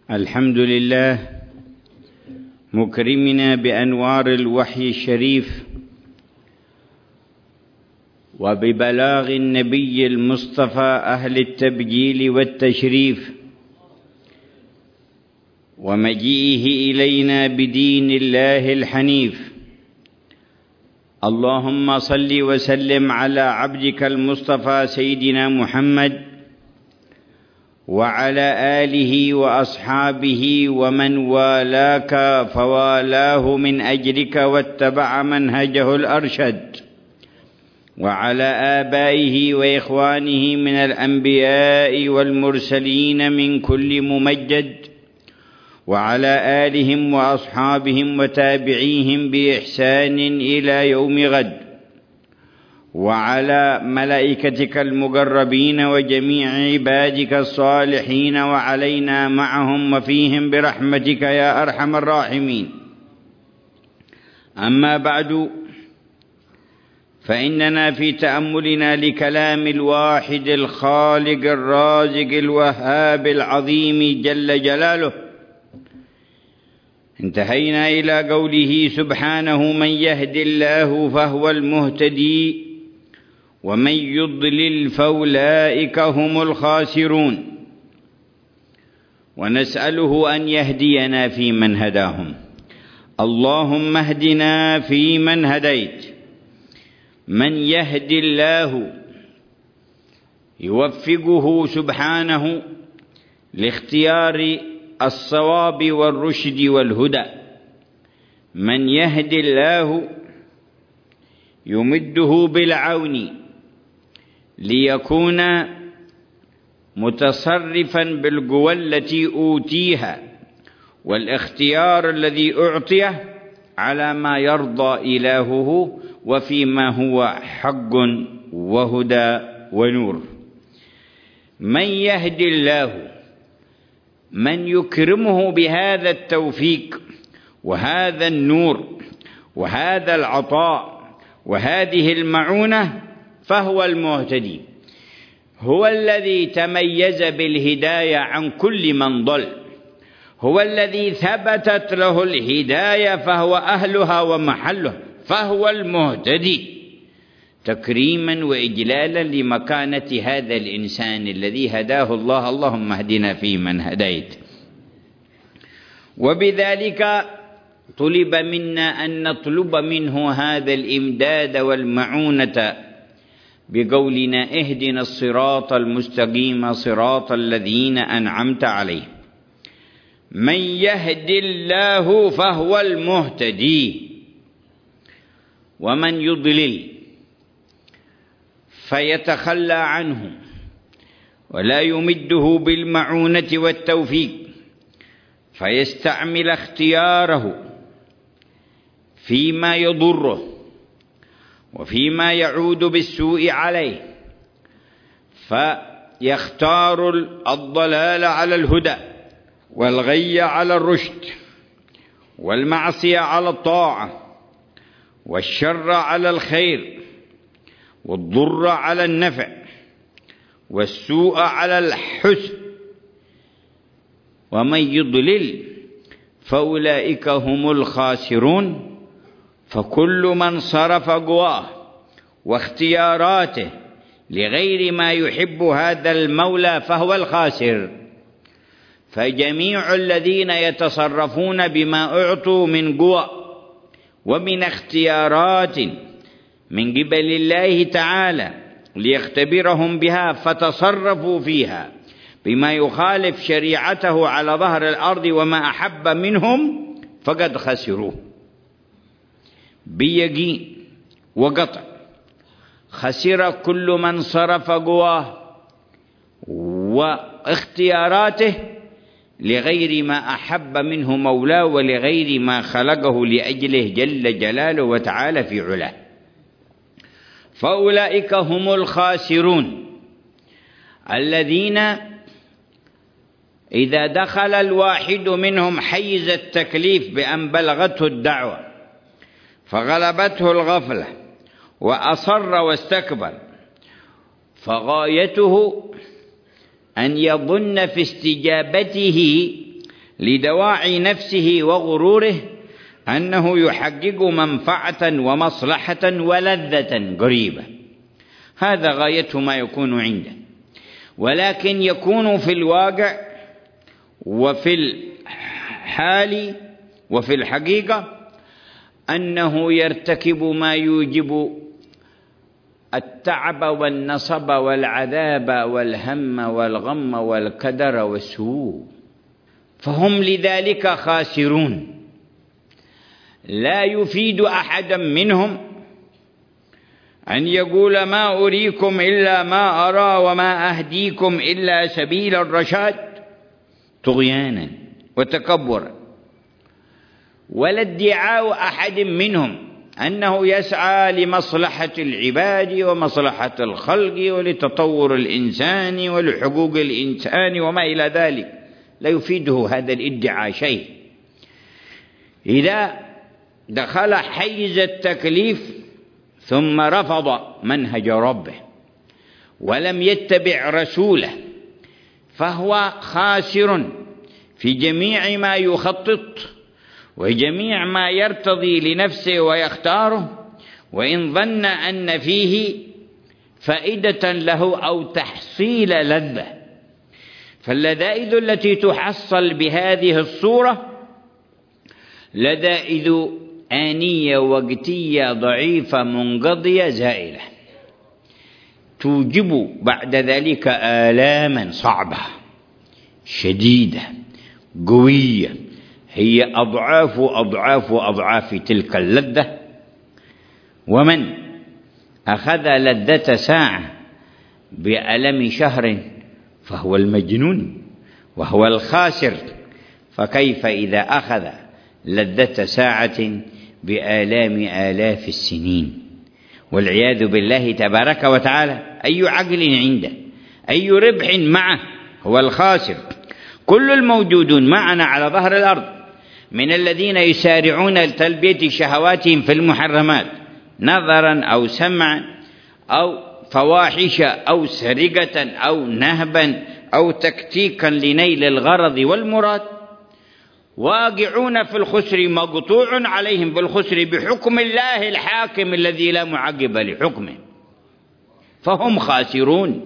الحمد لله مكرمنا بأنوار الوحي الشريف وببلاغ النبي المصطفى أهل التبجيل والتشريف ومجيئه إلينا بدين الله الحنيف. اللهم صل وسلم على عبدك المصطفى سيدنا محمد وعلى آله وأصحابه ومن والاك فوالاه من أجلك واتبع منهجه الأرشد، وعلى آبائه وإخوانه من الأنبياء والمرسلين من كل ممجد، وعلى آلهم وأصحابهم وتابعيهم بإحسان إلى يوم غد، وعلى ملائكتك المقربين وجميع عبادك الصالحين وعلينا معهم وفيهم برحمتك يا أرحم الراحمين. أما بعد، فإننا في تأملنا لكلام الواحد الخالق الرازق الوهاب العظيم جل جلاله انتهينا إلى قوله سبحانه: من يهد الله فهو المهتدي ومن يضلل فأولئك هم الخاسرون، ونسأله أن يهدينا فيمن هداهم. اللهم اهدنا فيمن هديت. من يهد الله يوفقه سبحانه لاختيار الصواب والرشد والهدى. من يهد الله يمده بالعون ليكون متصرفا بالقوى التي أوتيها والاختيار الذي أعطيه على ما يرضى إلهه وفيما هو حق وهدى ونور. من يهد الله، من يكرمه بهذا التوفيق وهذا النور وهذا العطاء وهذه المعونة فهو المهتدي، هو الذي تميز بالهداية عن كل من ضل، هو الذي ثبتت له الهداية فهو أهلها ومحله، فهو المهتدي تكريما وإجلالا لمكانة هذا الإنسان الذي هداه الله. اللهم اهدنا فيمن هديت. وبذلك طلب منا أن نطلب منه هذا الإمداد والمعونة بقولنا: اهدنا الصراط المستقيم صراط الذين أنعمت عليهم. من يهد الله فهو المهتدي، ومن يضلل فيتخلى عنه ولا يمده بالمعونة والتوفيق، فيستعمل اختياره فيما يضره وفيما يعود بالسوء عليه، فيختار الضلال على الهدى والغي على الرشد والمعصية على الطاعة والشر على الخير والضر على النفع والسوء على الحسن. ومن يضلل فأولئك هم الخاسرون. فكل من صرف قواه واختياراته لغير ما يحب هذا المولى فهو الخاسر. فجميع الذين يتصرفون بما أعطوا من قوى ومن اختيارات من قبل الله تعالى ليختبرهم بها، فتصرفوا فيها بما يخالف شريعته على ظهر الأرض وما أحب منهم، فقد خسروا بيقين وقطع. خسر كل من صرف قواه واختياراته لغير ما أحب منه مولاه ولغير ما خلقه لأجله جل جلاله وتعالى في علاه. فأولئك هم الخاسرون الذين إذا دخل الواحد منهم حيز التكليف بأن بلغته الدعوة فغلبته الغفلة وأصر واستكبر، فغايته أن يظن في استجابته لدواعي نفسه وغروره أنه يحقق منفعة ومصلحة ولذة قريبة، هذا غاية ما يكون عنده. ولكن يكون في الواقع وفي الحال وفي الحقيقة أنه يرتكب ما يوجب التعب والنصب والعذاب والهم والغم والكدر والسوء، فهم لذلك خاسرون. لا يفيد أحدا منهم أن يقول ما أريكم إلا ما أرى وما أهديكم إلا سبيل الرشاد طغيانا وتكبرا، ولا ادعاء أحد منهم أنه يسعى لمصلحة العباد ومصلحة الخلق ولتطور الإنسان ولحقوق الإنسان وما إلى ذلك، لا يفيده هذا الادعاء شيء. إذا دخل حيز التكليف ثم رفض منهج ربه ولم يتبع رسوله فهو خاسر في جميع ما يخطط وجميع ما يرتضي لنفسه ويختاره، وإن ظن أن فيه فائدة له أو تحصيل لذة. فاللذائذ التي تحصل بهذه الصورة لذائذ آنية وقتية ضعيفة منقضية زائلة، توجب بعد ذلك آلاما صعبة شديدة قوية، هي أضعاف أضعاف أضعاف تلك اللذة. ومن أخذ لذة ساعة بألم شهر فهو المجنون وهو الخاسر، فكيف إذا أخذ لذة ساعة بآلام آلاف السنين؟ والعياذ بالله تبارك وتعالى. أي عقل عنده؟ أي ربح معه؟ هو الخاسر. كل الموجودون معنا على ظهر الأرض من الذين يسارعون لتلبية شهواتهم في المحرمات نظرا أو سمعا أو فواحش أو سرقة أو نهبا أو تكتيكا لنيل الغرض والمراد، واقعون في الخسر مقطوع عليهم بالخسر بحكم الله الحاكم الذي لا معقب لحكمه، فهم خاسرون.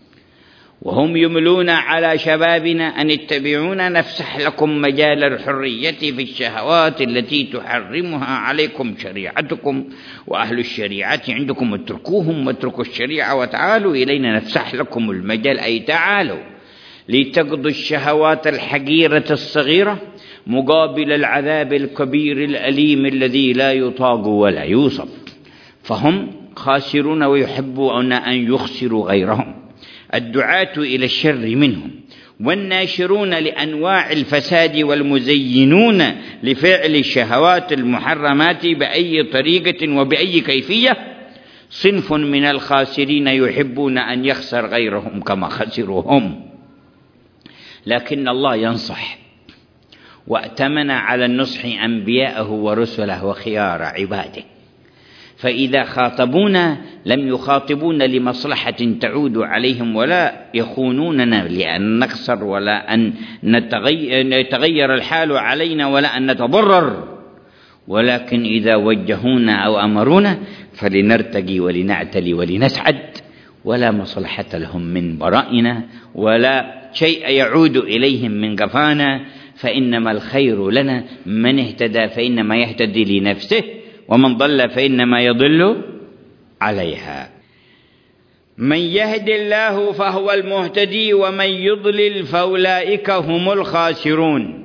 وهم يملون على شبابنا أن اتبعونا نفسح لكم مجال الحرية في الشهوات التي تحرمها عليكم شريعتكم، وأهل الشريعة عندكم اتركوهم واتركوا الشريعة وتعالوا إلينا نفسح لكم المجال، أي تعالوا لتقضوا الشهوات الحقيرة الصغيرة مقابل العذاب الكبير الأليم الذي لا يطاق ولا يوصف. فهم خاسرون ويحبون أن يخسروا غيرهم، الدعاة إلى الشر منهم والناشرون لأنواع الفساد والمزينون لفعل الشهوات المحرمات بأي طريقة وبأي كيفية صنف من الخاسرين يحبون أن يخسر غيرهم كما خسروا هم. لكن الله ينصح وأتمن على النصح أنبياءه ورسله وخيار عباده، فإذا خاطبونا لم يخاطبون لمصلحة تعود عليهم ولا يخونوننا لأن نخسر ولا أن يتغير الحال علينا ولا أن نتضرر، ولكن إذا وجهونا أو أمرونا فلنرتقي ولنعتلي ولنسعد، ولا مصلحة لهم من برائنا ولا شيء يعود إليهم من قفانا، فإنما الخير لنا، من اهتدى فإنما يهتدي لنفسه ومن ضل فإنما يضل عليها. من يهد الله فهو المهتدي ومن يضلل فأولئك هم الخاسرون.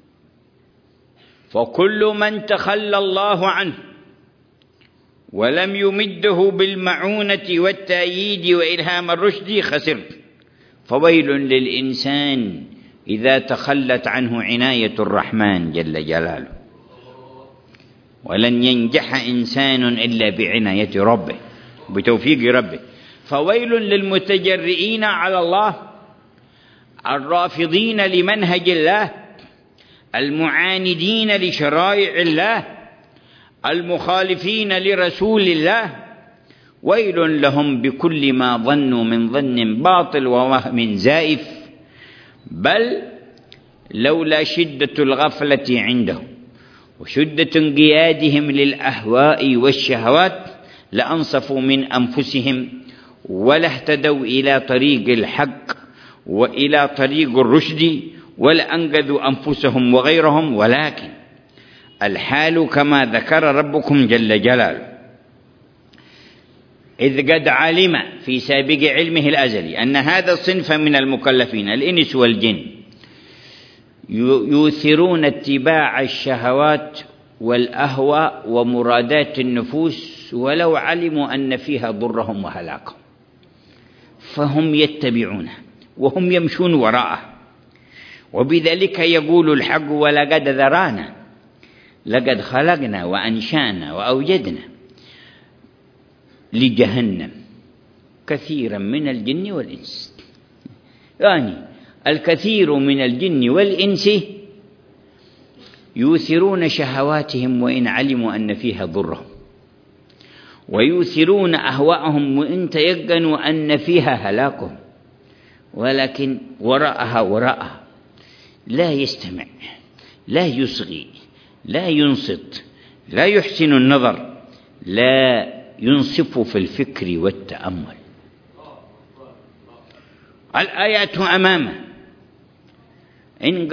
فكل من تخلى الله عنه ولم يمده بالمعونة والتأييد وإلهام الرشد خسر، فويل للإنسان إذا تخلت عنه عناية الرحمن جل جلاله. ولن ينجح إنسان إلا بعناية ربه بتوفيق ربه. فويل للمتجرئين على الله الرافضين لمنهج الله المعاندين لشرائع الله المخالفين لرسول الله، ويل لهم بكل ما ظنوا من ظن باطل ووهم زائف، بل لولا شدة الغفلة عندهم وشدة انقيادهم للأهواء والشهوات لأنصفوا من أنفسهم ولا اهتدوا إلى طريق الحق وإلى طريق الرشد ولأنقذوا أنفسهم وغيرهم. ولكن الحال كما ذكر ربكم جل جلاله، إذ قد علم في سابق علمه الأزلي أن هذا الصنف من المكلفين الإنس والجن يؤثرون اتباع الشهوات والأهواء ومرادات النفوس ولو علموا أن فيها ضرهم وهلاكهم، فهم يتبعونه وهم يمشون وراءه. وبذلك يقول الحق: ولقد ذرانا، لقد خلقنا وأنشأنا وأوجدنا لجهنم كثيرا من الجن والإنس. يعني الكثير من الجن والإنس يؤثرون شهواتهم وإن علموا أن فيها ضرهم، ويؤثرون أهواءهم وإن تيقنوا أن فيها هلاكهم، ولكن وراءها لا يستمع، لا يصغي، لا ينصت، لا يحسن النظر، لا ينصف في الفكر والتأمل. الآيات أمامه، إن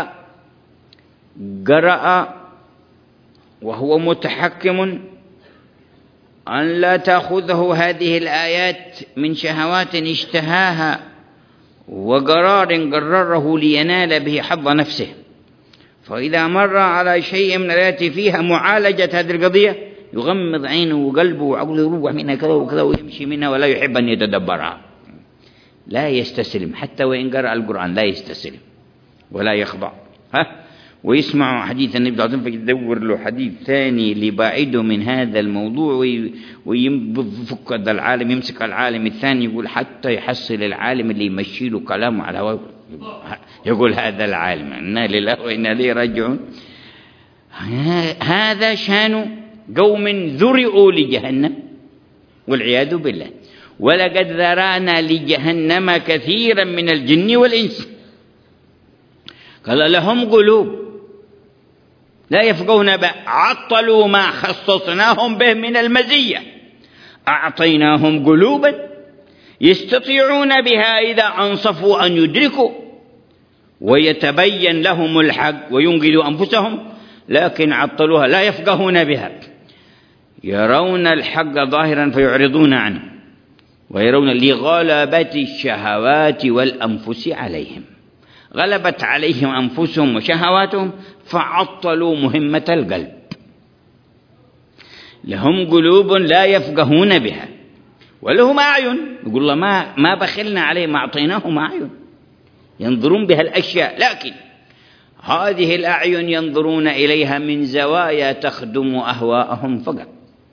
قرأ وهو متحكم أن لا تأخذه هذه الآيات من شهوات اشتهاها وقرار قرره لينال به حظ نفسه، فإذا مر على شيء من الآيات فيها معالجة هذه القضية يغمض عينه وقلبه وعقله يروح منها كذا وكذا ويمشي منها ولا يحب أن يتدبرها، لا يستسلم حتى وإن قرأ القرآن، لا يستسلم ولا يخضع. ويسمع حديث النبي صلى الله عليه وسلم فيدور له حديث ثاني ليبعده من هذا الموضوع ويفك هذا العالم، يمسك العالم الثاني يقول حتى يحصل العالم اللي يمشي له كلامه على هواه، يقول هذا العالم إنا لله وإنا إليه راجعون. هذا شان قوم ذرئوا لجهنم والعياذ بالله. ولقد ذرانا لجهنم كثيرا من الجن والإنس، قال لهم قلوب لا يفقهون به، عطلوا ما خصصناهم به من المزية، أعطيناهم قلوبا يستطيعون بها إذا أنصفوا أن يدركوا ويتبين لهم الحق وينقذوا أنفسهم، لكن عطلوها لا يفقهون بها. يرون الحق ظاهرا فيعرضون عنه، ويرون لغلبة الشهوات والأنفس عليهم، غلبت عليهم أنفسهم وشهواتهم فعطلوا مهمة القلب. لهم قلوب لا يفقهون بها ولهم أعين، يقول الله ما بخلنا عليه، ما أعطيناهم أعين ينظرون بها الأشياء، لكن هذه الأعين ينظرون إليها من زوايا تخدم أهواءهم فقط.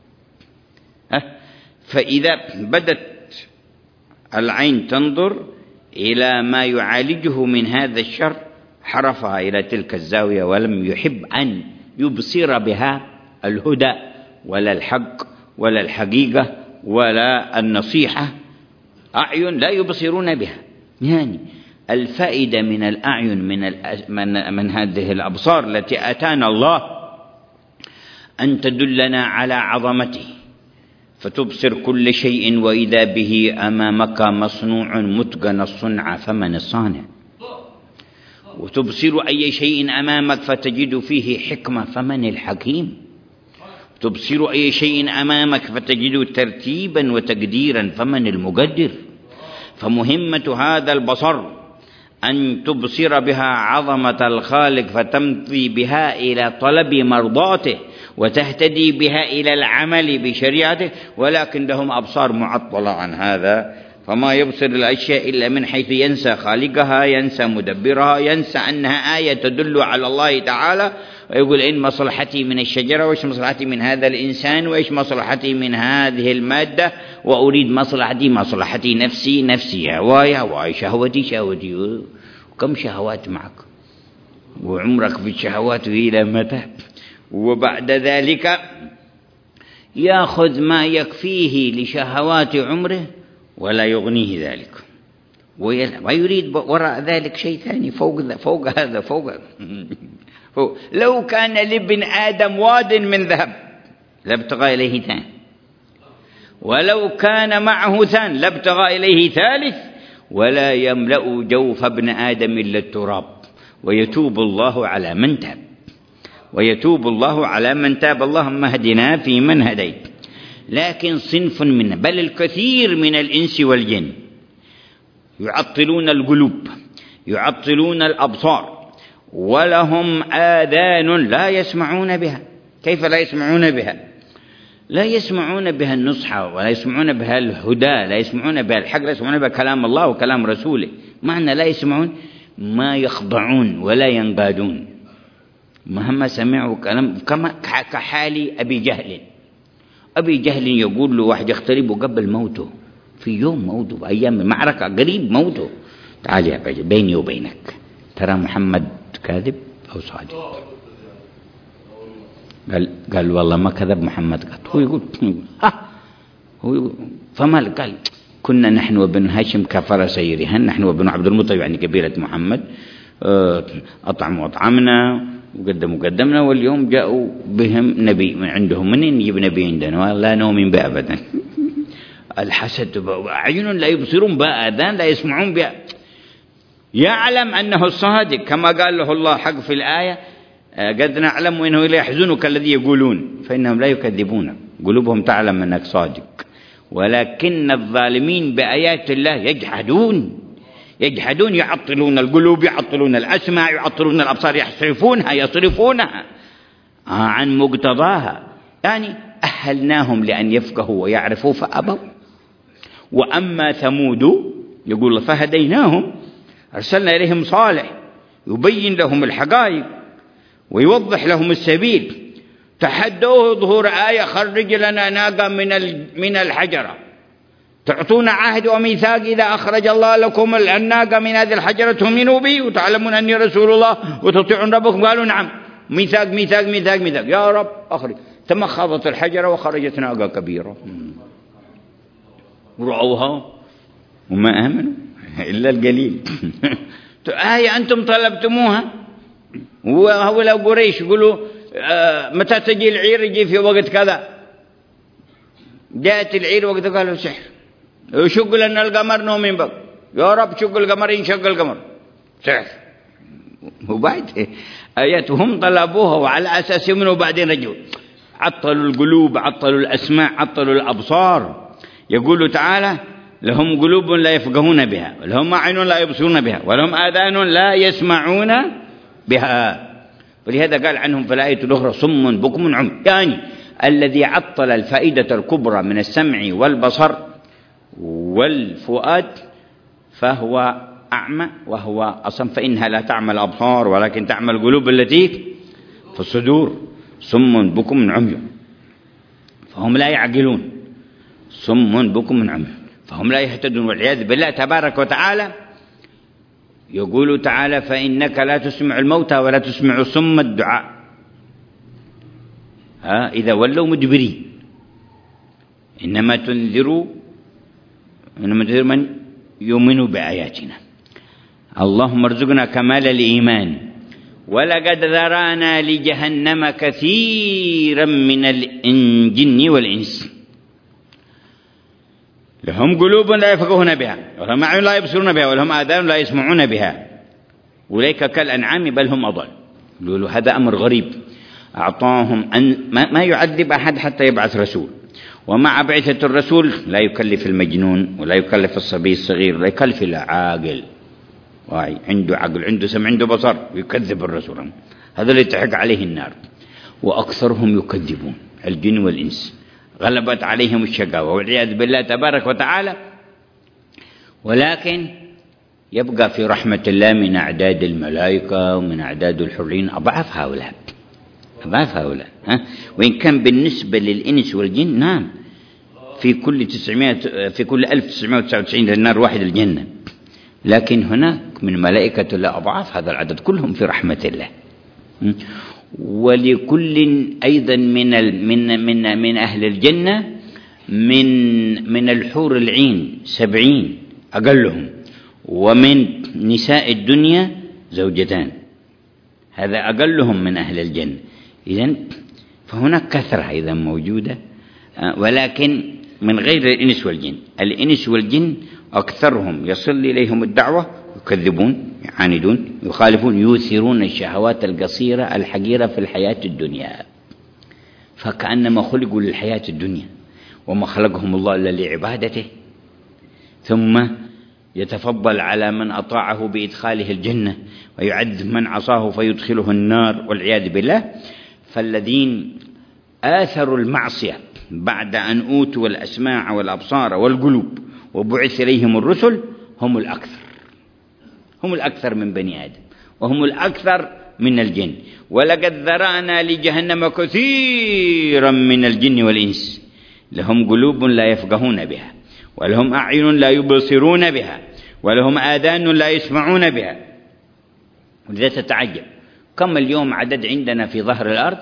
فإذا بدت العين تنظر إلى ما يعالجه من هذا الشر حرفها إلى تلك الزاوية، ولم يحب أن يبصر بها الهدى ولا الحق ولا الحقيقة ولا النصيحة. أعين لا يبصرون بها. يعني الفائدة من الأعين من هذه الأبصار التي أتانا الله أن تدلنا على عظمته، فتبصر كل شيء وإذا به أمامك مصنوع متقن الصنع فمن الصانع، وتبصر أي شيء أمامك فتجد فيه حكمة فمن الحكيم، تبصر أي شيء أمامك فتجد ترتيبا وتقديرا فمن المقدر. فمهمة هذا البصر أن تبصر بها عظمة الخالق فتمضي بها إلى طلب مرضاته وتهتدي بها إلى العمل بشريعته، ولكن لهم أبصار معطلة عن هذا، فما يبصر الأشياء إلا من حيث ينسى خالقها، ينسى مدبرها، ينسى أنها آية تدل على الله تعالى، ويقول إن مصلحتي من الشجرة، وإيش مصلحتي من هذا الإنسان، وإيش مصلحتي من هذه المادة، وأريد مصلحتي نفسي، هواي شهوتي. وكم شهوات معك وعمرك في الشهوات إلى متى؟ وبعد ذلك يأخذ ما يكفيه لشهوات عمره ولا يغنيه ذلك، ويريد وراء ذلك شيء ثاني فوق هذا فوق. لو كان لابن آدم واد من ذهب لابتغى إليه ثاني، ولو كان معه ثان لابتغى إليه ثالث، ولا يملأ جوف ابن آدم إلا التراب، ويتوب الله على من تاب، ويتوب الله على من تاب. اللهم اهدنا فيمن هديت. لكن صنف منا بل الكثير من الإنس والجن يعطلون القلوب، يعطلون الأبصار، ولهم آذان لا يسمعون بها. كيف لا يسمعون بها؟ لا يسمعون بها النصح، ولا يسمعون بها الهدى، لا يسمعون بها الحق، لا يسمعون بها كلام الله وكلام رسوله. معنى لا يسمعون ما يخضعون ولا ينقادون مهما سمعوا كلام، كما كحال أبي جهل. أبي جهل يقول له واحد يختربه قبل موته، في يوم موته، أيام المعركة قريب موته، تعال يا أبي بيني وبينك، ترى محمد كاذب أو صادق؟ قال والله ما كذب محمد قط. هو يقول فما قال كنا نحن وبن هاشم كفرسي رهان، نحن وبن عبد المطلب يعني قبيلة محمد، أطعموا أطعمنا وقدمنا، واليوم جاءوا بهم نبي من عندهم. منين نجيب نبي عندنا؟ لا نؤمن به أبدا. الحسد أعين لا يبصرون بها، آذان لا يسمعون بها. يعلم أنه الصادق كما قال له الله حق في الآية: قد نعلم إنه لا يحزنك الذي يقولون، فإنهم لا يكذبونك، قلوبهم تعلم أنك صادق، ولكن الظالمين بآيات الله يجحدون، يعطلون القلوب، يعطلون الأسماع، يعطلون الأبصار، يصرفونها عن مقتضاها. يعني أهلناهم لأن يفقهوا ويعرفوا فأبوا. وأما ثمود يقول فهديناهم، أرسلنا إليهم صالح يبين لهم الحقائق ويوضح لهم السبيل. تحدوه ظهور آية: خرج لنا ناقة من الحجرة، تعطونا عهد وميثاق إذا أخرج الله لكم الناقة من هذه الحجرة تؤمنوا بي وتعلمون أني رسول الله وتطيعون ربكم. قالوا نعم. ميثاق ميثاق ميثاق ميثاق، يا رب أخرج. تمخضت الحجرة وخرجت ناقة كبيرة، رأوها وما آمنوا إلا القليل. آية أنتم طلبتموها. وهؤلاء قريش يقولوا متى تجي العير؟ يجي في وقت كذا. جاءت العير وقت قالوا سحر. شق لنا القمر نؤمن بك، يا رب شق القمر، ينشق القمر، سحر. وبعد آياتهم طلبوها وعلى أساس يؤمنوا، وبعدين رجعوا عطلوا القلوب، عطلوا الأسماع، عطلوا الأبصار. يقول تعالى: لهم قلوب لا يفقهون بها، ولهم أعين لا يبصرون بها، ولهم آذان لا يسمعون بها. ولهذا قال عنهم في الآية الأخرى: صم بكم عمي. يعني الذي عطل الفائدة الكبرى من السمع والبصر والفؤاد فهو أعمى وهو أصم، فإنها لا تعمى الأبصار ولكن تعمى القلوب التي في الصدور. صم بكم عمي فهم لا يعقلون، صم بكم عمي فهم لا يهتدون، والعياذ بالله تبارك وتعالى. يقول تعالى: فإنك لا تسمع الموتى ولا تسمع الصم الدعاء إذا ولوا مدبرين. إنما تنذر من يؤمن بآياتنا. اللهم ارزقنا كمال الإيمان. ولقد ذرانا لجهنم كثيرا من الجن والإنس لهم قلوب لا يفقهون بها، ولهم أعين لا يبصرون بها، ولهم آذان لا يسمعون بها، أولئك كالأنعام بل هم أضل. يقولوا هذا أمر غريب، أعطاهم أن ما يعذب أحد حتى يبعث رسول، ومع بعثة الرسول لا يكلف المجنون ولا يكلف الصبي الصغير، لا يكلف العاقل واعي عنده عقل عنده سمع عنده بصر، يكذب الرسول. هذا اللي تحق عليه النار. وأكثرهم يكذبون، الجن والإنس غلبت عليهم الشقاوة والعياذ بالله تبارك وتعالى. ولكن يبقى في رحمة الله من أعداد الملائكة ومن أعداد الحرين أضعاف هؤلاء، أضعاف هؤلاء. وإن كان بالنسبة للإنس والجن نعم، في كل 1999 للنار واحد الجنة، لكن هناك من ملائكة الله أضعاف هذا العدد، كلهم في رحمة الله. ولكل أيضا من أهل الجنة من الحور العين 70 أقلهم، ومن نساء الدنيا زوجتان، هذا أقلهم من أهل الجنة. إذن فهناك كثرة إذا موجودة، ولكن من غير الإنس والجن. الإنس والجن أكثرهم يصل إليهم الدعوة، يكذبون، يعاندون، يخالفون، يؤثرون الشهوات القصيرة الحقيرة في الحياة الدنيا، فكأنما خلقوا للحياة الدنيا وما خلقهم الله إلا لعبادته، ثم يتفضل على من أطاعه بإدخاله الجنة ويعذب من عصاه فيدخله النار والعياذ بالله. فالذين آثروا المعصية بعد أن أوتوا الأسماع والأبصار والقلوب وبعث إليهم الرسل هم الأكثر من بني آدم، وهم الأكثر من الجن. ولقد ذرأنا لجهنم كثيرا من الجن والإنس لهم قلوب لا يفقهون بها، ولهم أعين لا يبصرون بها، ولهم آذان لا يسمعون بها. ولذا تتعجب كم اليوم عدد عندنا في ظهر الأرض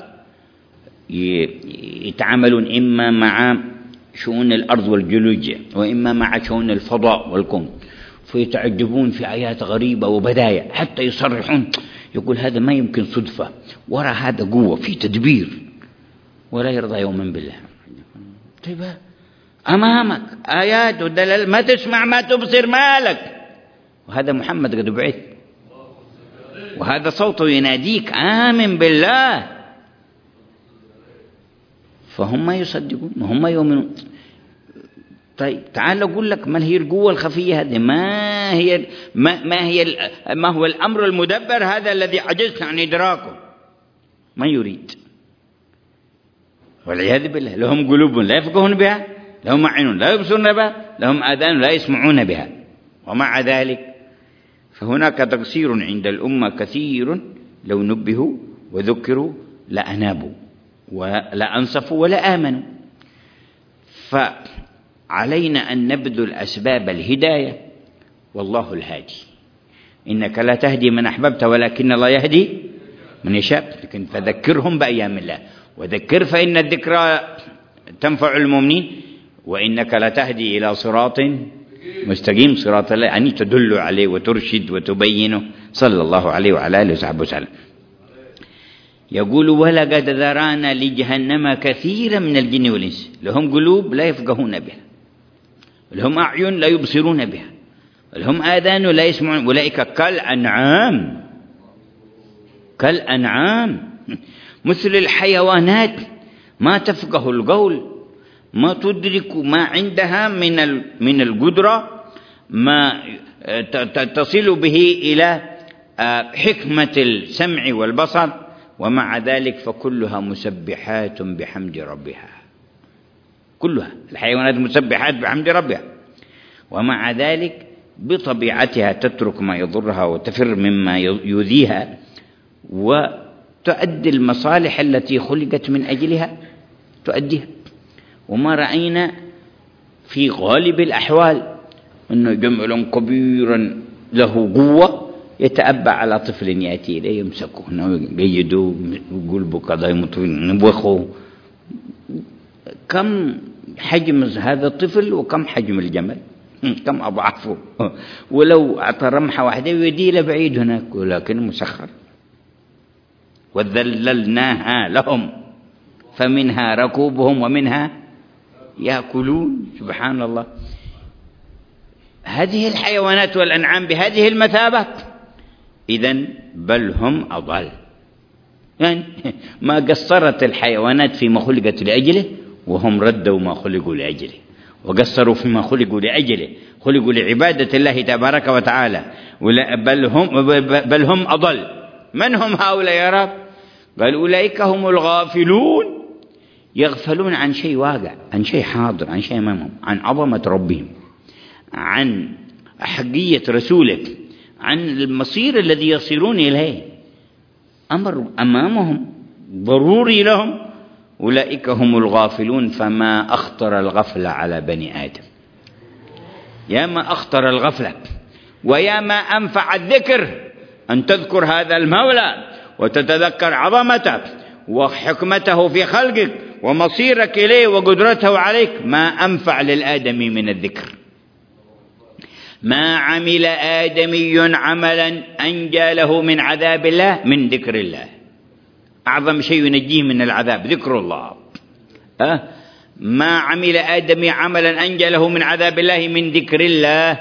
يتعاملون إما مع شؤون الأرض والجيولوجيا وإما مع شؤون الفضاء والكون، فيتعجبون في آيات غريبة وبداية، حتى يصرحون يقول هذا ما يمكن صدفة، وراء هذا قوة في تدبير، ولا يرضى يوما بالله. طيب أمامك آيات ودلال، ما تسمع ما تبصر مالك، وهذا محمد قد بعث، وهذا صوته يناديك آمن بالله، فهم ما يصدقون وهم ما يؤمنون. طيب تعال أقول لك ما هي القوة الخفية هذه، ما هو الأمر المدبر هذا الذي عجزت عن إدراكه؟ ما يريد، والعياذ بالله. لهم قلوب لا يفقهون بها، لهم أعين لا يبصرون بها، لهم آذان لا يسمعون بها، ومع ذلك فهناك تقصير عند الأمة كثير، لو نبهوا وذكروا لأنابوا ولا أنصفوا ولا آمنوا. فعلينا أن نبذل أسباب الهداية، والله الهادي. إنك لا تهدي من أحببت ولكن الله يهدي من يشاء. لكن فذكرهم بأيام الله، وذكر فإن الذكرى تنفع المؤمنين، وإنك لا تهدي إلى صراط مستقيم، صراط الله يعني تدل عليه وترشد وتبينه، صلى الله عليه وعلى آله وصحبه وسلم. يقول ولقد ذرانا لجهنم كثيرا من الجن والإنس لهم قلوب لا يفقهون بها، لهم أعين لا يبصرون بها، لهم آذان لا يسمعون، أولئك كالأنعام مثل الحيوانات، ما تفقه القول، ما تدرك ما عندها من القدرة، ما تصل به إلى حكمة السمع والبصر، ومع ذلك فكلها مسبحات بحمد ربها، كلها الحيوانات مسبحات بحمد ربها، ومع ذلك بطبيعتها تترك ما يضرها وتفر مما يؤذيها، وتؤدي المصالح التي خلقت من أجلها تؤديها. وما رأينا في غالب الأحوال أن جمل كبيرا له قوة يتأبع على طفل يأتي إليه يمسكه ويقيده ويقول بكذا نبوخه. كم حجم هذا الطفل وكم حجم الجمل، كم أضعافه، ولو أعطى رمحة واحدة يوديه لبعيد هناك، ولكن مسخر. وذللناها لهم فمنها ركوبهم ومنها يأكلون. سبحان الله، هذه الحيوانات والأنعام بهذه المثابة، إذن بل هم أضل. يعني ما قصرت الحيوانات فيما خلقت لأجله، وهم ردوا ما خلقوا لأجله، وقصروا فيما خلقوا لأجله، خلقوا لعبادة الله تبارك وتعالى، بل هم أضل. من هم هؤلاء يا رب؟ قال أولئك هم الغافلون، يغفلون عن شيء واقع، عن شيء حاضر، عن شيء أمامهم، عن عظمة ربهم، عن أحقية رسولك، عن المصير الذي يصيرون إليه، أمر أمامهم ضروري لهم. أولئك هم الغافلون. فما أخطر الغفلة على بني آدم، يا ما أخطر الغفلة، ويا ما أنفع الذكر أن تذكر هذا المولى وتتذكر عظمته وحكمته في خلقك ومصيرك إليه وقدرته عليك. ما أنفع للآدمي من الذكر. ما عمل آدمي عملا أنجى له من عذاب الله من ذكر الله. أعظم شيء ينجيه من العذاب ذكر الله. ما عمل آدمي عملا أنجى له من عذاب الله من ذكر الله.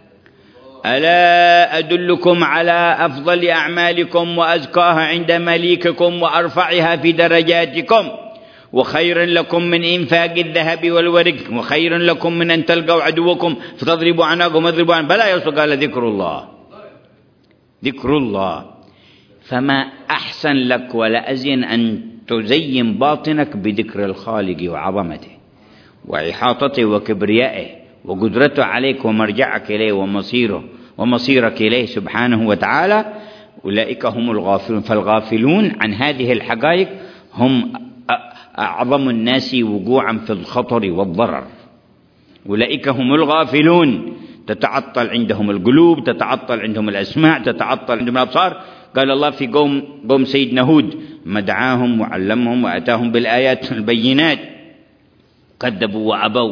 ألا أدلكم على أفضل أعمالكم وأزكاها عند مليككم وأرفعها في درجاتكم وخير لكم من إنفاق الذهب والورق وخير لكم من أن تلقوا عدوكم فتضربوا عناقهم واضربوا عنهم. بلى يا رسول، قال ذكر الله. ذكر الله. فما أحسن لك ولا أزين أن تزين باطنك بذكر الخالق وعظمته وإحاطته وكبريائه وقدرته عليك ومرجعك إليه ومصيرك إليه سبحانه وتعالى. أولئك هم الغافلون. فالغافلون عن هذه الحقائق هم أعظم الناس وقوعا في الخطر والضرر. أولئك هم الغافلون. تتعطل عندهم القلوب، تتعطل عندهم الأسماع، تتعطل عندهم الأبصار. قال الله في قوم سيدنا هود: مدعاهم وعلمهم وأتاهم بالآيات البينات كذبوا وأبوا،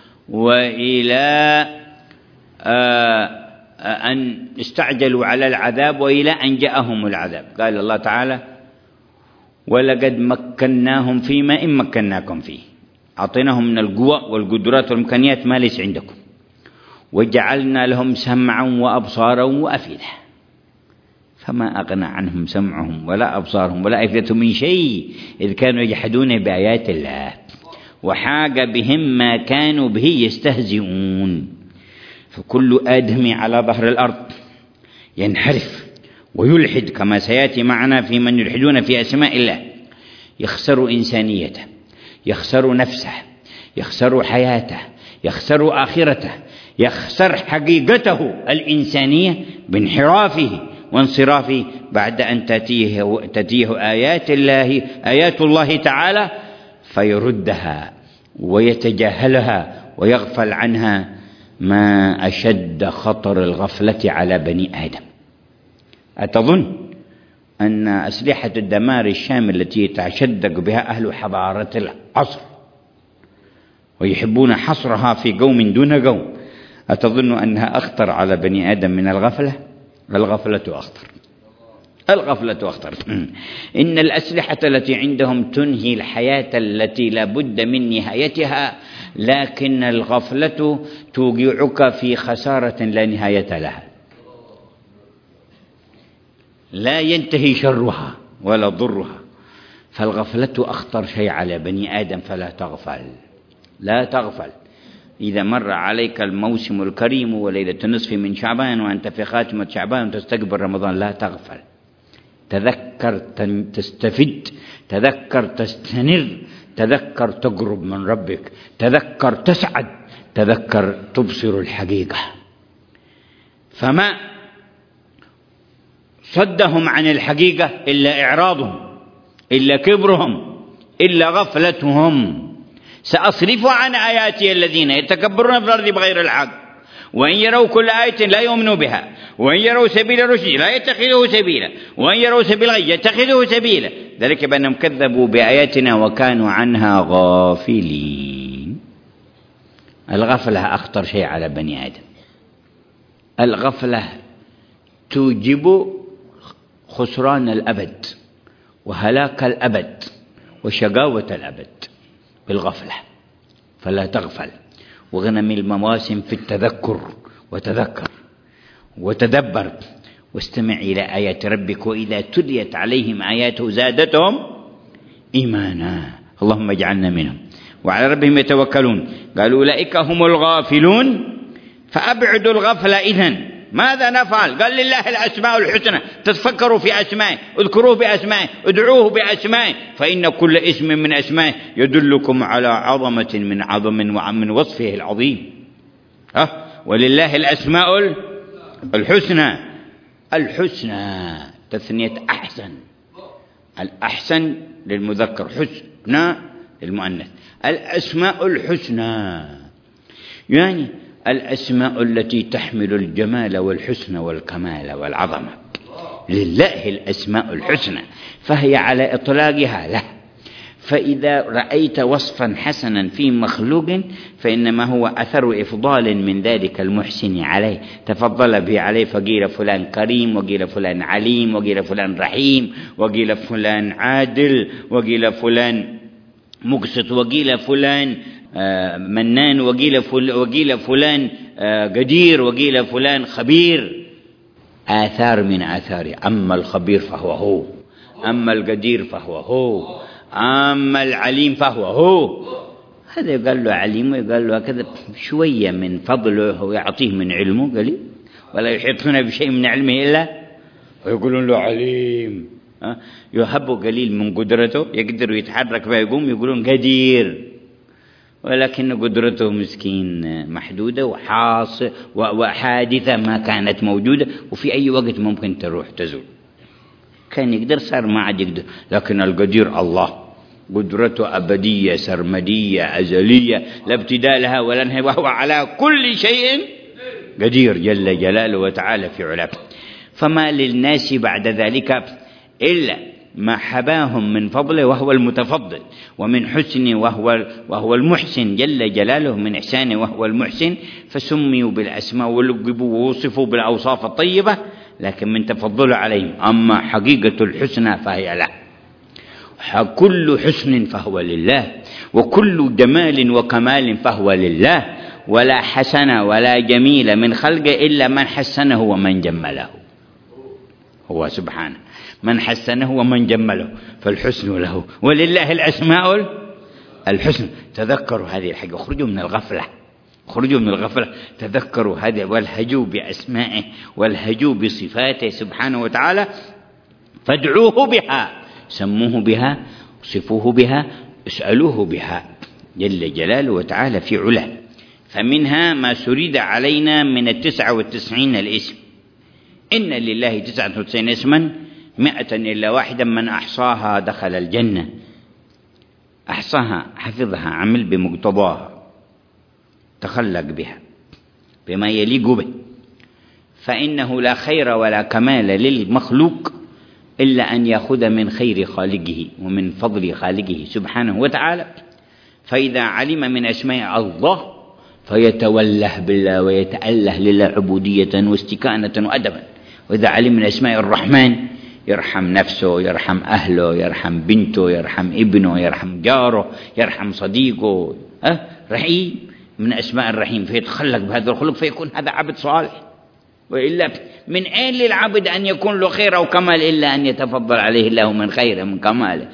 وإلى أن استعجلوا على العذاب وإلى أن جاءهم العذاب. قال الله تعالى: ولقد مكناهم فيما إن مكناكم فيه. أعطيناهم من القوى والقدرات والإمكانيات ما ليس عندكم، وجعلنا لهم سمعا وأبصارا وأفئدة فما أغنى عنهم سمعهم ولا أبصارهم ولا أفئدتهم من شيء إذ كانوا يجحدون بآيات الله وحاق بهم ما كانوا به يستهزئون. فكل آدمي على ظهر الأرض ينحرف ويلحد كما سيأتي معنا في من يلحدون في أسماء الله، يخسر إنسانيته، يخسر نفسه، يخسر حياته، يخسر آخرته، يخسر حقيقته الإنسانية بانحرافه وانصرافه بعد أن تأتيه آيات الله تعالى فيردها ويتجاهلها ويغفل عنها. ما أشد خطر الغفلة على بني آدم. أتظن أن أسلحة الدمار الشامل التي يتشدق بها أهل حضارة العصر ويحبون حصرها في قوم دون قوم، أتظن أنها أخطر على بني آدم من الغفلة؟ الغفلة أخطر. الغفلة أخطر. إن الأسلحة التي عندهم تنهي الحياة التي لا بد من نهايتها، لكن الغفلة توقعك في خسارة لا نهاية لها، لا ينتهي شرها ولا ضرها. فالغفلة أخطر شيء على بني آدم، فلا تغفل، لا تغفل. إذا مر عليك الموسم الكريم وليلة النصف من شعبان وأنت في خاتمة شعبان تستقبل رمضان، لا تغفل. تذكر تستفد، تذكر تستنر، تذكر تقرب من ربك، تذكر تسعد، تذكر تبصر الحقيقة. فما صدهم عن الحقيقة إلا إعراضهم، إلا كبرهم، إلا غفلتهم. سأصرف عن آياتي الذين يتكبرون في الأرض بغير الحق وإن يروا كل آية لا يؤمنوا بها وإن يروا سبيل الرشد لا يتخذوه سبيلا وإن يروا سبيل الغي يتخذوه سبيلا ذلك بأنهم كذبوا بآياتنا وكانوا عنها غافلين. الغفلة أخطر شيء على بني آدم. الغفلة توجب خسران الأبد وهلاك الأبد وشقاوة الأبد بالغفلة. فلا تغفل، واغنم المواسم في التذكر وتذكر وتدبر واستمع إلى آيات ربك وإذا تليت عليهم آياته زادتهم إيمانا. اللهم اجعلنا منهم. وعلى ربهم يتوكلون. قالوا أولئك هم الغافلون. فأبعدوا الغفلة إذن. ماذا نفعل؟ قال لله الأسماء الحسنى، تتفكروا في أسمائه، اذكروه بأسمائه، ادعوه بأسمائه، فإن كل اسم من أسمائه يدلكم على عظمة من عظم ومن وصفه العظيم. ولله الأسماء الحسنى. الحسنى تثنية أحسن، الأحسن للمذكر، حسنى للمؤنث. الأسماء الحسنى يعني الأسماء التي تحمل الجمال والحسن والكمال والعظمة. لله الأسماء الحسنى، فهي على إطلاقها له، فإذا رأيت وصفا حسنا في مخلوق فإنما هو أثر إفضال من ذلك المحسن عليه، تفضل به عليه، فقيل فلان كريم، وقيل فلان عليم، وقيل فلان رحيم، وقيل فلان عادل، وقيل فلان مقسط، وقيل فلان منان، وقيل فلان قدير، وقيل فلان خبير. آثار من آثاره. أما الخبير فهو هو، أما القدير فهو هو، أما العليم فهو هو. هذا يقال له عليم ويقال له كذا، شوية من فضله ويعطيه من علمه قليل، ولا يحيطون بشيء من علمه إلا ويقولون له عليم. يهب قليل من قدرته، يقدر يتحرك ويقوم، يقولون قدير، ولكن قدرته مسكين محدودة وحادثة ما كانت موجودة، وفي أي وقت ممكن تروح تزول. كان يقدر صار ما عاد يقدر. لكن القدير الله قدرته أبدية سرمدية أزلية لا ابتداء لها ولا نهاية، وهو على كل شيء قدير جل جلاله وتعالى في علاه. فما للناس بعد ذلك إلا ما حباهم من فضله وهو المتفضل، ومن حسنه وهو المحسن جل جلاله، من إحسانه وهو المحسن، فسميوا بالأسماء ولقبوا ووصفوا بالأوصاف الطيبة، لكن من تفضله عليهم. أما حقيقة الحسنى فهي له، كل حسن فهو لله، وكل جمال وكمال فهو لله، ولا حسن ولا جميل من خلقه إلا من حسنه ومن جمله، هو سبحانه من حسنه ومن جمله، فالحسن له، ولله الأسماء الحسن. تذكروا هذه الحاجة، خرجوا من الغفلة، خرجوا من الغفلة، تذكروا هذا، والهجوا بأسمائه والهجوا بصفاته سبحانه وتعالى، فادعوه بها، سموه بها، صفوه بها، اسألوه بها جل جلاله وتعالى في علاه. فمنها ما سرد علينا من 99 الاسم. إن لله 99 اسما 100 إلا واحدا، من أحصاها دخل الجنة. أحصاها، حفظها، عمل بمقتضاها، تخلق بها بما يليق به، فإنه لا خير ولا كمال للمخلوق إلا أن يأخذ من خير خالقه ومن فضل خالقه سبحانه وتعالى. فإذا علم من أسماء الله فيتوله بالله ويتأله لله عبودية واستكانة وأدبا. وإذا علم من أسماء الرحمن يرحم نفسه، يرحم أهله، يرحم بنته، يرحم ابنه، يرحم جاره، يرحم صديقه. رحيم من أسماء الرحيم، فيتخلق بهذا الخلق، فيكون هذا عبد صالح. وإلا من أين للعبد أن يكون له خير أو كمال إلا أن يتفضل عليه الله من خيره من كماله.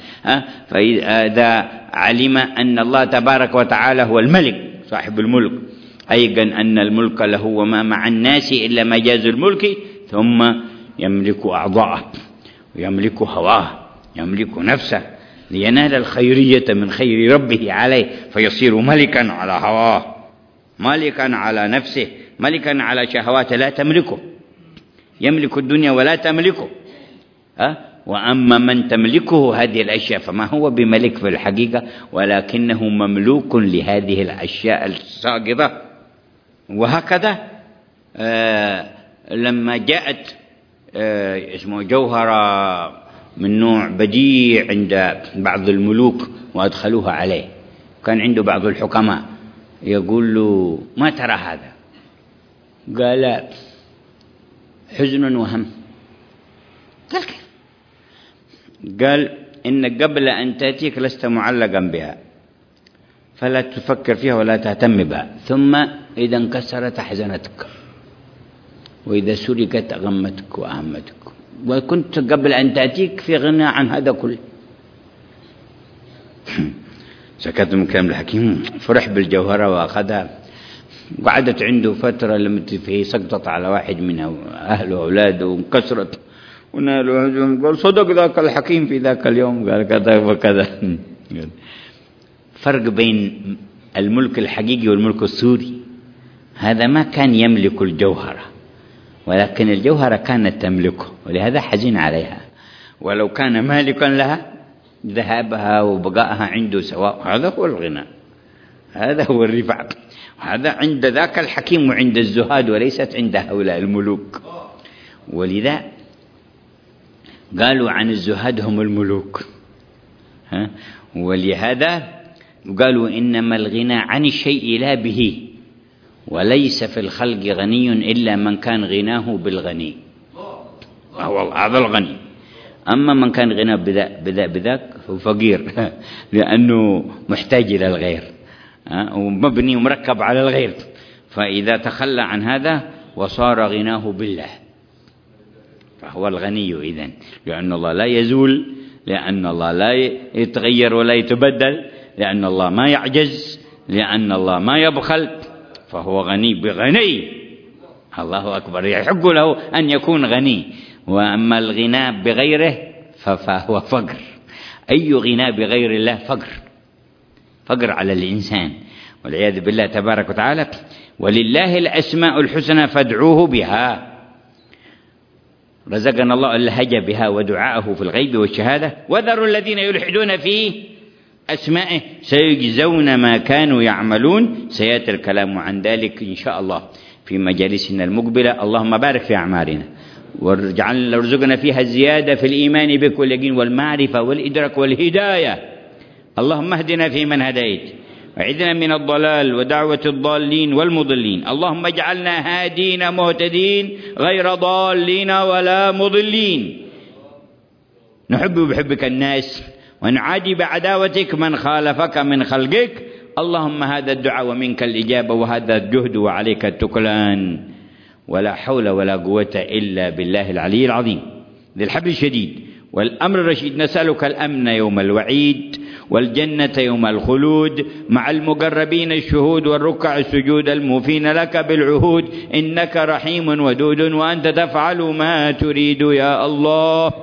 فإذا علم أن الله تبارك وتعالى هو الملك صاحب الملك، أيقن أن الملك له وما مع الناس إلا مجاز الملك، ثم يملك أعضاءه ويملك هواه، يملك نفسه لينال الخيرية من خير ربه عليه، فيصير ملكا على هواه، ملكا على نفسه، ملكا على شهواته لا تملكه، يملك الدنيا ولا تملكه. وأما من تملكه هذه الأشياء فما هو بملك في الحقيقة، ولكنه مملوك لهذه الأشياء الساقطة. وهكذا لما جاءت اسمه جوهرة من نوع بديع عند بعض الملوك وأدخلوها عليه، كان عنده بعض الحكماء يقول له ما ترى هذا؟ قال حزن وهم. قال كيف؟ قال إنك قبل أن تأتيك لست معلقا بها، فلا تفكر فيها ولا تهتم بها، ثم إذا انكسرت أحزنتك، وإذا سرقت أغمتك وأهمتك، وكنت قبل أن تأتيك في غنى عن هذا كله. سكت من كلام الحكيم، فرح بالجوهرة وأخذها، وقعدت عنده فترة لما في سقطت على واحد من أهله وأولاده وانكسرت ونالوا هجوم. قال صدق ذاك الحكيم في ذاك اليوم، قال كذا وكذا. فرق بين الملك الحقيقي والملك السوري، هذا ما كان يملك الجوهرة، ولكن الجوهرة كانت تملكه، ولهذا حزين عليها. ولو كان مالكا لها ذهابها وبقائها عنده سواء. هذا هو الغنى، هذا هو الرفعة، هذا عند ذاك الحكيم وعند الزهاد، وليست عند هؤلاء الملوك. ولذا قالوا عن الزهاد هم الملوك، ولهذا قالوا إنما الغنى عن الشيء لا به، وليس في الخلق غني إلا من كان غناه بالغني، هذا الغني. أما من كان غناه بذاك هو فقير لأنه محتاج إلى الغير ومبني ومركب على الغير، فإذا تخلى عن هذا وصار غناه بالله فهو الغني إذن، لأن الله لا يزول، لأن الله لا يتغير ولا يتبدل، لأن الله ما يعجز، لأن الله ما يبخل، فهو غني بغني. الله أكبر، يحق له أن يكون غني. وأما الغناء بغيره فهو فقر. أي غناء بغير الله فقر على الإنسان والعياذ بالله تبارك وتعالى. ولله الأسماء الحسنى فادعوه بها. رزقنا الله اللهجة بها ودعاءه في الغيب والشهادة. وذروا الذين يلحدون في أسمائه سيجزون ما كانوا يعملون. سيأتي الكلام عن ذلك إن شاء الله في مجالسنا المقبلة. اللهم بارك في أعمارنا وارزقنا فيها الزيادة في الإيمان بك واليقين والمعرفة والإدراك والهداية. اللهم اهدنا فيمن هديت وعذنا من الضلال ودعوة الضالين والمضلين. اللهم اجعلنا هادين مهتدين غير ضالين ولا مضلين. نحب بحبك الناس ونعادي بعداوتك من خالفك من خلقك. اللهم هذا الدعاء ومنك الإجابة وهذا الجهد وعليك التكلان، ولا حول ولا قوة إلا بالله العلي العظيم ذي الحبل الشديد والأمر الرشيد. نسألك الأمن يوم الوعيد والجنة يوم الخلود مع المقربين الشهود والركع السجود الموفين لك بالعهود. إنك رحيم ودود وأنت تفعل ما تريد يا الله.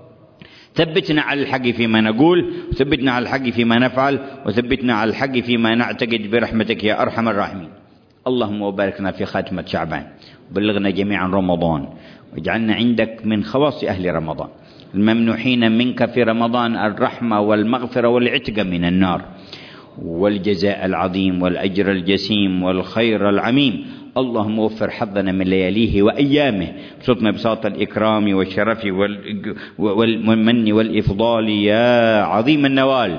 ثبتنا على الحق فيما نقول، وثبتنا على الحق فيما نفعل، وثبتنا على الحق فيما نعتقد برحمتك يا أرحم الراحمين. اللهم وباركنا في خاتمة شعبان، وبلغنا جميعا رمضان، واجعلنا عندك من خواص أهل رمضان الممنوحين منك في رمضان الرحمة والمغفرة والعتق من النار والجزاء العظيم والأجر الجسيم والخير العميم. اللهم وفر حظنا من لياليه وأيامه، بسطنا بساط الإكرام والشرف والمن والإفضال يا عظيم النوال.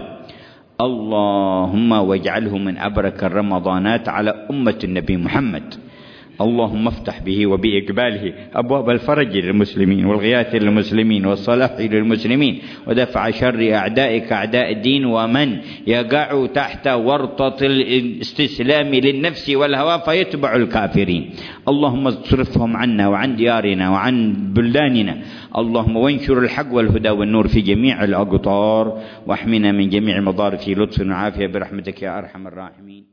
اللهم واجعله من أبرك الرمضانات على أمة النبي محمد. اللهم افتح به وبإقباله أبواب الفرج للمسلمين والغياث للمسلمين والصلاح للمسلمين، ودفع شر أعدائك أعداء الدين ومن يقع تحت ورطة الاستسلام للنفس والهوى فيتبع الكافرين. اللهم اصرفهم عنا وعن ديارنا وعن بلداننا. اللهم وانشر الحق والهدى والنور في جميع الأقطار، واحمنا من جميع المضار في لطف وعافية برحمتك يا أرحم الراحمين.